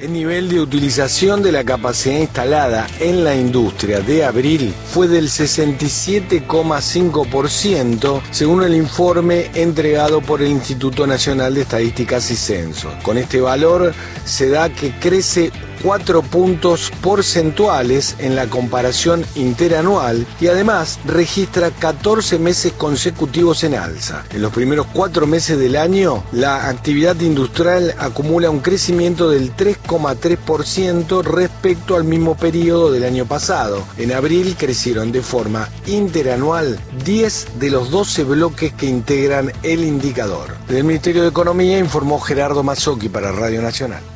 El nivel de utilización de la capacidad instalada en la industria de abril fue del 67,5%, según el informe entregado por el Instituto Nacional de Estadísticas y Censos. Con este valor se da que crece 4 puntos porcentuales en la comparación interanual y además registra 14 meses consecutivos en alza. En los primeros 4 meses del año, la actividad industrial acumula un crecimiento del 3,3% respecto al mismo periodo del año pasado. En abril crecieron de forma interanual 10 de los 12 bloques que integran el indicador. Del Ministerio de Economía informó Gerardo Mazzocchi para Radio Nacional.